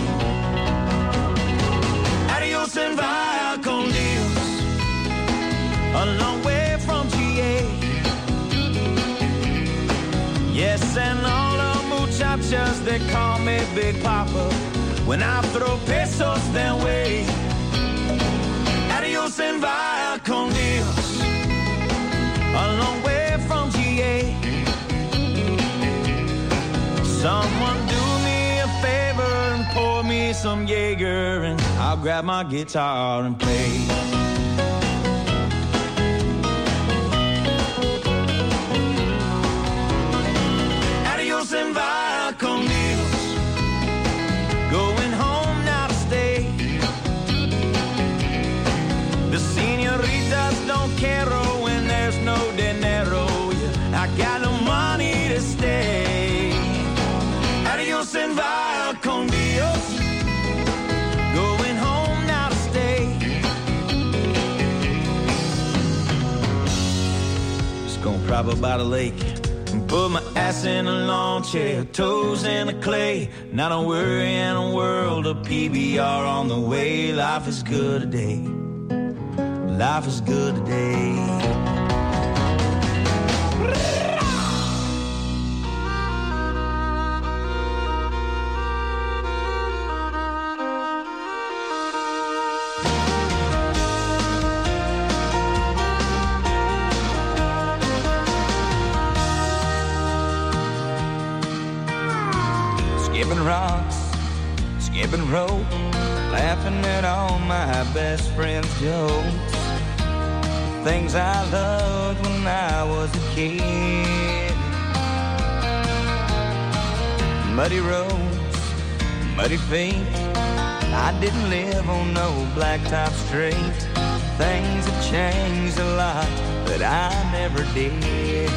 S17: Adios and via con Dios. A long way from GA. Yes, and all the muchachas, they call me Big Papa when I throw pesos their way. Adios and via con Dios. A long way from GA. Someone do me a favor and pour me some Jaeger, and I'll grab my guitar and play. Adios and via con Dios. Going home now to stay. The senoritas don't care when there's no dinero. Yeah, I got no money to stay. Adios and via con Dios. Going home now to stay. Just gonna prop up by the lake and put my ass in a lawn chair, toes in the clay. Not a worry in a world of PBR on the way. Life is good today. Life is good today. Skipping rocks, skipping rope, laughing at all my best friends' jokes. Things I loved when I was a kid. Muddy roads, muddy feet. I didn't live on no blacktop street. Things have changed a lot, but I never did.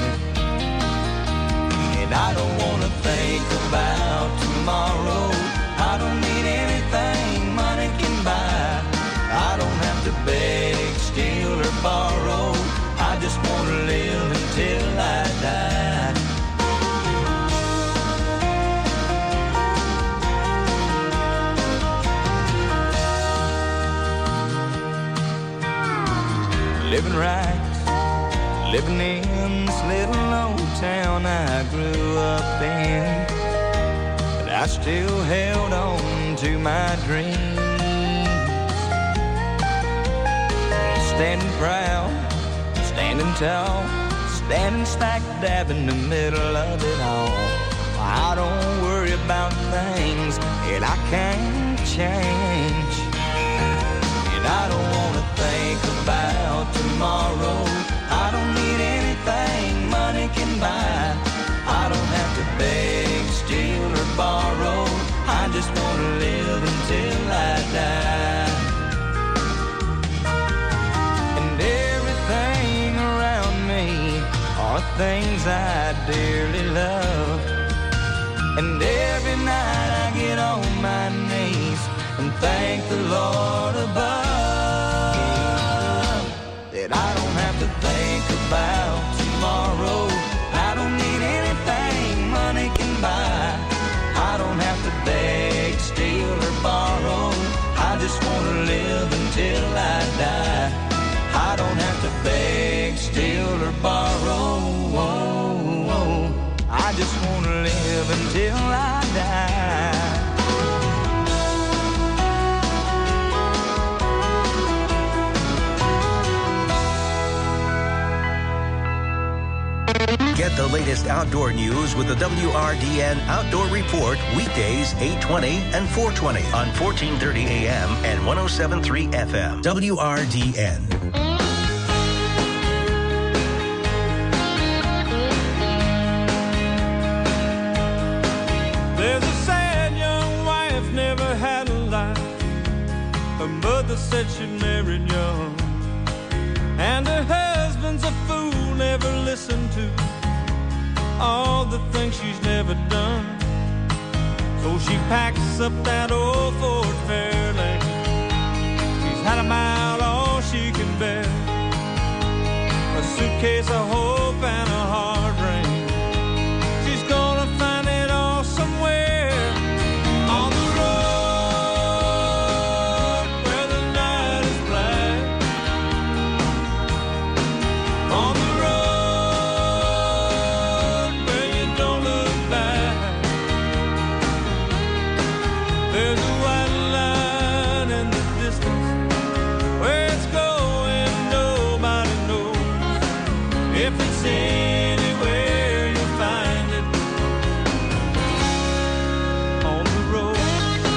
S17: And I don't wanna think about tomorrow. I don't need anything money can buy. I don't have to beg, steal, or borrow. I just want to live until I die. Living right, living in this little old town I grew up in. But I still held on to my dreams. standing proud, standing tall, standing smack dab in the middle of it all. I don't worry about things that I can't change, and I don't want to think about tomorrow. I don't need anything money can buy. I don't have to beg, steal, or borrow. I just want to live until I die. And everything around me are things I dearly love. And every night I get on my knees and thank the Lord above that I don't have to think about tomorrow. I don't need anything money can buy. I don't have to beg, steal, or borrow. I just want to live until I die. I don't have to beg, steal, or borrow. I just want to live until I die.
S5: Get the latest outdoor news with the WRDN Outdoor Report weekdays 8:20 and 4:20 on 1430 AM and 107.3 FM. WRDN.
S10: There's a sad young wife, never had a life. Her mother said she married young, and her husband's a fool, never listened to all the things she's never done. So she packs up that old Ford Fairlane. She's had 'em out all she can bear. A suitcase of hope and a hard rain. She's gonna find it all somewhere on the road where the night is black. On the road where you don't look back. There's a white line in the distance. Where it's going, nobody knows. If it's anywhere, you'll find it on the road.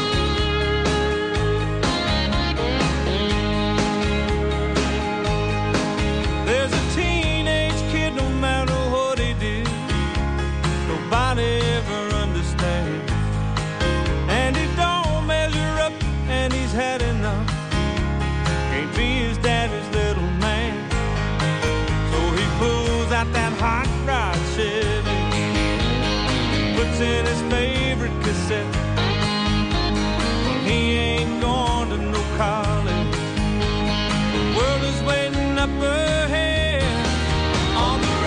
S10: There's a teenage kid, no matter what he did, nobody ever understands. And he don't measure up, and he's had enough. Can't be his daddy's little man. So he pulls out that hot rod Chevy, puts in his favorite cassette. Well, he ain't going to no college. The world is waiting up ahead on the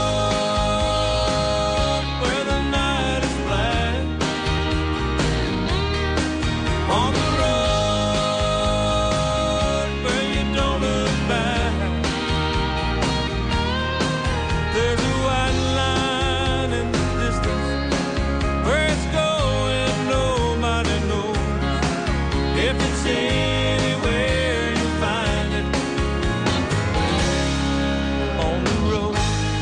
S10: road where the night is black. On the road where you don't look back. There's a white line in the distance. Where it's going, nobody knows. If it's anywhere, you'll find it on the road.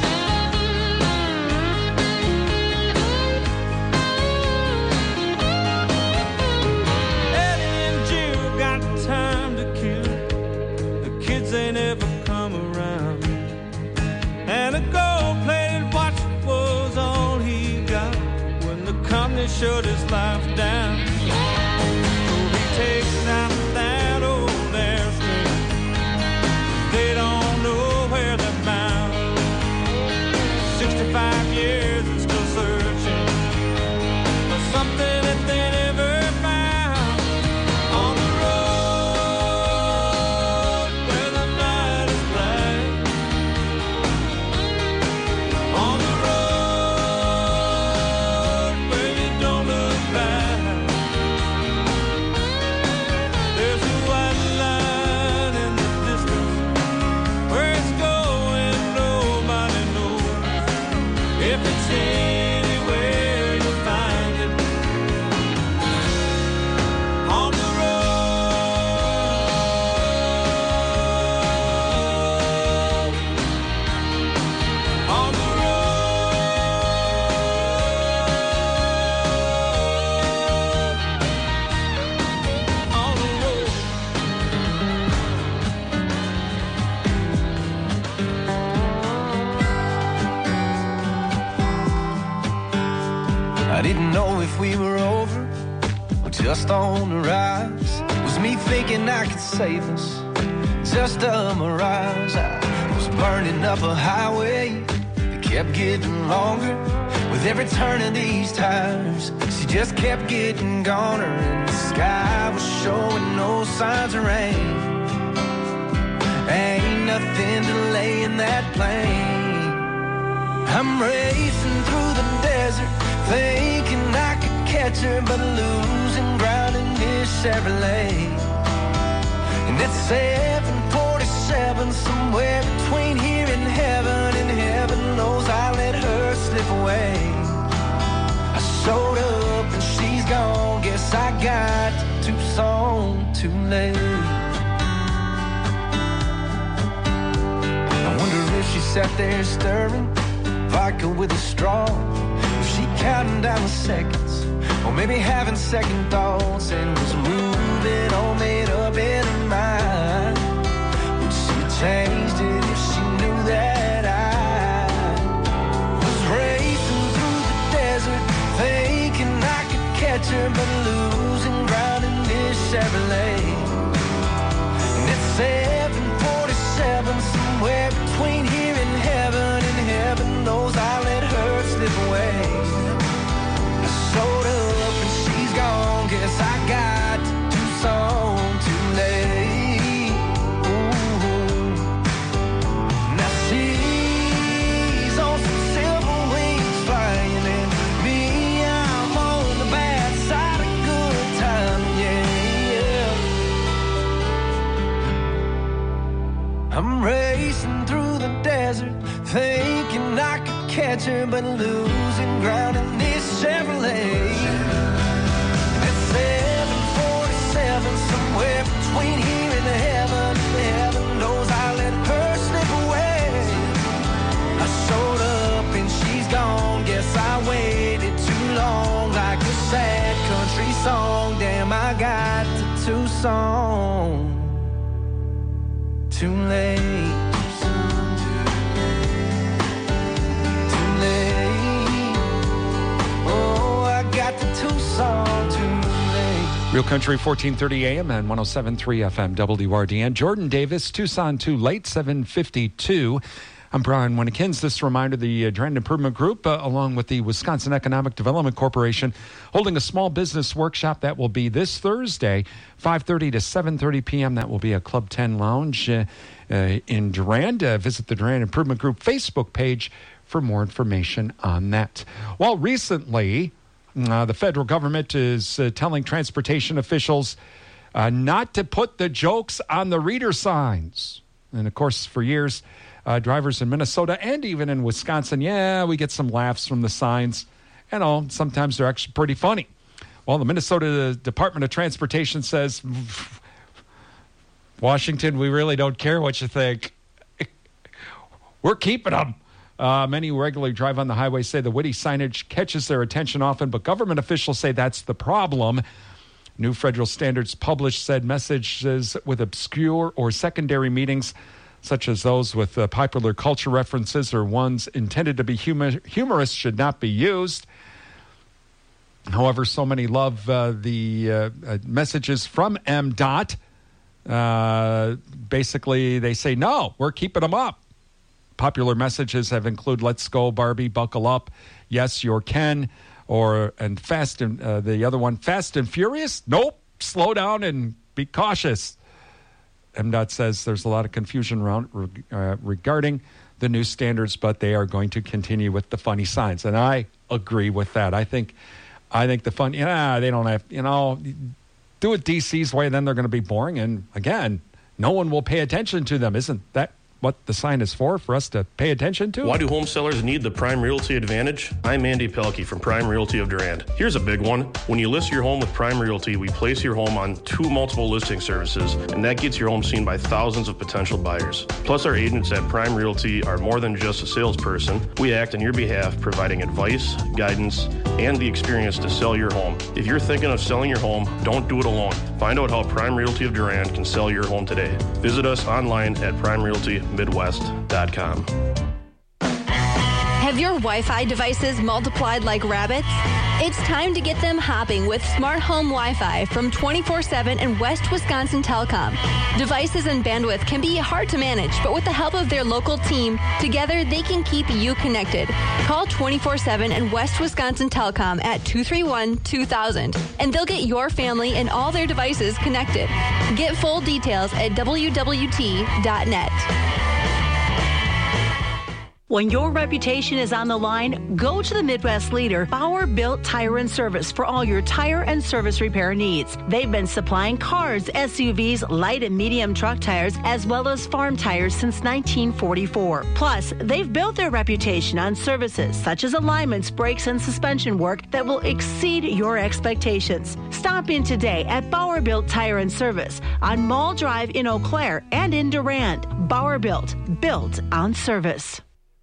S10: Eddie and Jill got time to kill. The kids ain't ever come around. And a gold-plated watch was all he got when the company shut his life down. So he takes out that old airstream. They don't know where they're bound. 65 years and still searching for something that they never found. On the road where the night is black. On the road where you don't look back.
S11: didn't know if we were over or just on the rise. Was me thinking I could save us, just a mirage. I was burning up a highway that kept getting longer with every turn of these tires. She just kept getting goner, and the sky was showing no signs of rain. Ain't nothing delaying that plane. I'm racing through the desert, thinking I could catch her, but losing ground in this Chevrolet. And it's 7:47, somewhere between here and heaven knows I let her slip away. I showed up and she's gone, guess I got to Tucson too late. I wonder if she sat there stirring vodka with a straw, was she counting down the seconds, or maybe having second thoughts, and was moving all made up in her mind? Would she have changed it if she knew that I was racing through the desert, thinking I could catch her, but losing ground in this Chevrolet? And it's 7:47, somewhere between here and heaven knows I let her slip away. I showed up and she's gone, guess I got to Tucson too late. Ooh. Now she's on some silver wings flying, and me, I'm on the bad side of good time, yeah. I'm racing through the desert, thinking I could catch her, but losing ground in this Chevrolet. It's 7:47, somewhere between here and heaven knows I let her slip away. I showed up and she's gone, guess I waited too long, like a sad country song. Damn, I got to Tucson too late.
S13: Real Country, 1430 AM and 107.3 FM, WRDN. Jordan Davis, Tucson too late, 7:52. I'm Brian Winnekins. This reminder, the Durand Improvement Group, along with the Wisconsin Economic Development Corporation, holding a small business workshop that will be this Thursday, 5:30 to 7:30 p.m. That will be at Club 10 Lounge in Durand. Visit the Durand Improvement Group Facebook page for more information on that. Well, recently, the federal government is telling transportation officials not to put the jokes on the reader signs. And, of course, for years, drivers in Minnesota and even in Wisconsin, we get some laughs from the signs. And sometimes they're actually pretty funny. Well, the Minnesota Department of Transportation says, Washington, we really don't care what you think. We're keeping them. Many who regularly drive on the highway say the witty signage catches their attention often, but government officials say that's the problem. New federal standards published said messages with obscure or secondary meanings, such as those with popular culture references or ones intended to be humorous, should not be used. However, so many love the messages from MDOT. Basically, they say, no, we're keeping them up. Popular messages have included "Let's go, Barbie, buckle up," "Yes, you're Ken," and "Fast and" the other one, "Fast and Furious." Nope, slow down and be cautious. MDOT says there's a lot of confusion regarding the new standards, but they are going to continue with the funny signs, and I agree with that. I think the fun, they don't have, do it DC's way, then they're going to be boring, and again, no one will pay attention to them. Isn't that what the sign is for us to pay attention to?
S12: Why do home sellers need the Prime Realty advantage? I'm Andy Pelkey from Prime Realty of Durand. Here's a big one. When you list your home with Prime Realty, we place your home on 2 multiple listing services, and that gets your home seen by thousands of potential buyers. Plus, our agents at Prime Realty are more than just a salesperson. We act on your behalf, providing advice, guidance, and the experience to sell your home. If you're thinking of selling your home, don't do it alone. Find out how Prime Realty of Durand can sell your home today. Visit us online at primerealtymidwest.com.
S14: Have your Wi-Fi devices multiplied like rabbits? It's time to get them hopping with Smart Home Wi-Fi from 24/7 and West Wisconsin Telecom. Devices and bandwidth can be hard to manage, but with the help of their local team, together they can keep you connected. Call 24/7 and West Wisconsin Telecom at 231-2000, and they'll get your family and all their devices connected. Get full details at wwt.net.
S15: When your reputation is on the line, go to the Midwest leader, Bauer Built Tire and Service, for all your tire and service repair needs. They've been supplying cars, SUVs, light and medium truck tires, as well as farm tires since 1944. Plus, they've built their reputation on services such as alignments, brakes, and suspension work that will exceed your expectations. Stop in today at Bauer Built Tire and Service on Mall Drive in Eau Claire and in Durand. Bauer Built on service.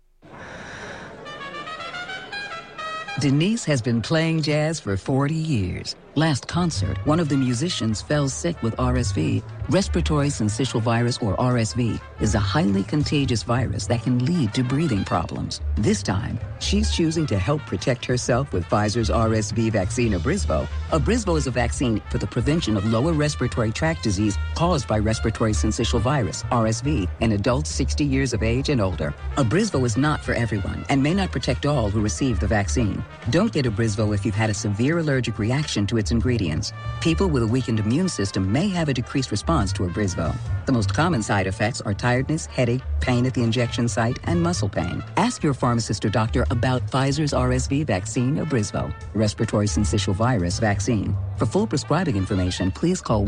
S16: Denise has been playing jazz for 40 years. Last concert, one of the musicians fell sick with RSV. Respiratory syncytial virus, or RSV, is a highly contagious virus that can lead to breathing problems. This time, she's choosing to help protect herself with Pfizer's RSV vaccine, Abrysvo. Abrysvo is a vaccine for the prevention of lower respiratory tract disease caused by respiratory syncytial virus, RSV, in adults 60 years of age and older. Abrysvo is not for everyone and may not protect all who receive the vaccine. Don't get Abrysvo if you've had a severe allergic reaction to its ingredients. People with a weakened immune system may have a decreased response to Abrysvo. The most common side effects are tiredness, headache, pain at the injection site, and muscle pain. Ask your pharmacist or doctor about Pfizer's RSV vaccine, Abrysvo, respiratory syncytial virus vaccine. For full prescribing information, please call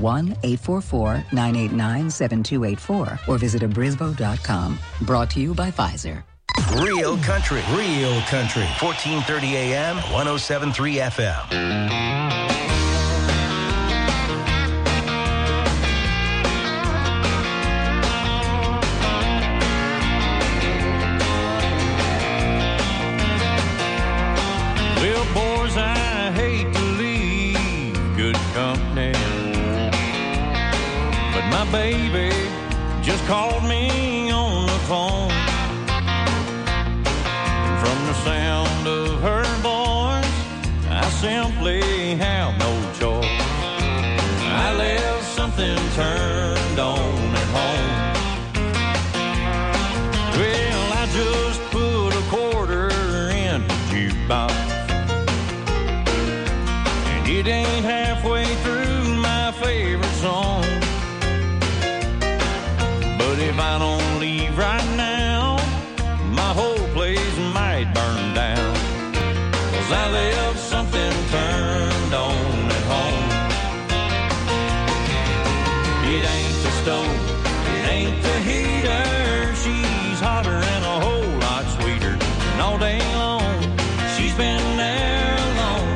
S16: 1-844-989-7284 or visit abrysvo.com. Brought to you by Pfizer.
S5: Real country, 1430 AM, 107.3 FM.
S10: Boys, I hate to leave good company, but my baby just called me on the phone. And from the sound of her voice, I simply have no choice. I left something turned on at home. Well, I just put a quarter in the jukebox. It ain't halfway through my favorite song. But if I don't leave right now, my whole place might burn down. 'Cause I left something turned on at home. It ain't the stove, it ain't the heater. She's hotter and a whole lot sweeter. And all day long, she's been there alone.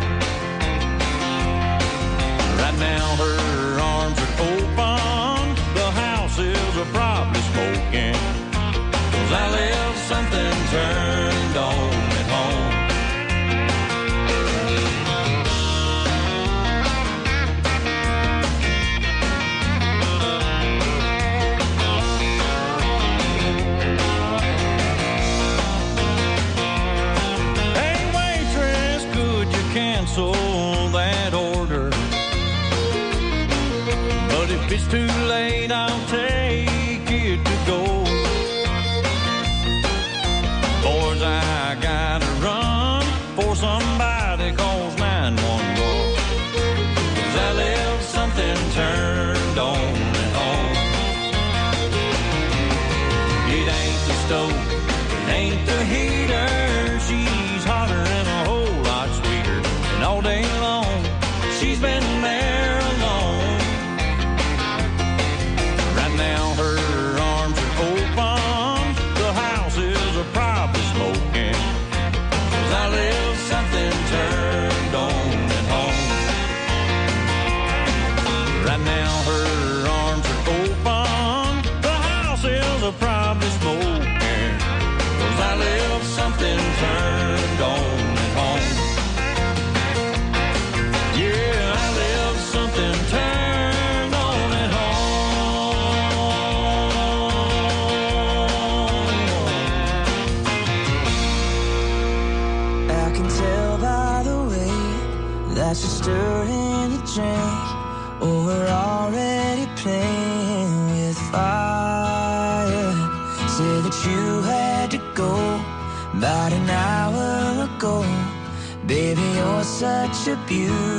S10: Right now her arms are open, the house is probably smoking, 'cause I left something turned on at home. Hey waitress, could you cancel that order? But if it's too late, I'll take it to go. Boys, I gotta run for somebody calls 911. 'Cause I left something turned on at home. It ain't the stove, it ain't the heater. She's hotter and a whole lot sweeter. And all day long, she's been there alone. Now her arms are open, the house is probably smoking, 'cause I left something turned on at home. Right now her arms are open, the house is probably smoking, 'cause I left something turned on at home. Yeah, I left
S1: that you're stirring the drink, or we're already playing with fire. Say that you had to go about an hour ago. Baby, you're such a beauty.